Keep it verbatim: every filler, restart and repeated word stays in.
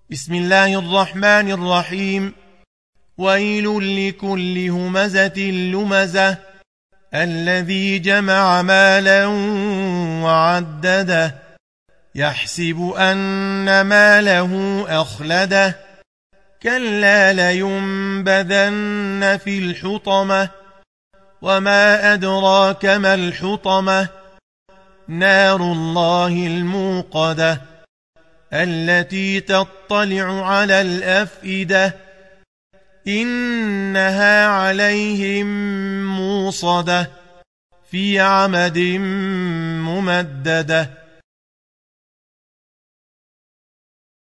بسم الله الرحمن الرحيم. ويل لكل همزة لمزة الذي جمع مالا وعدده يحسب أن ماله أخلده كلا لينبذن في الحطمة وما أدراك ما الحطمة نار الله الموقدة التي تطلع على الأفئدة إنها عليهم موصدة في عمد ممددة.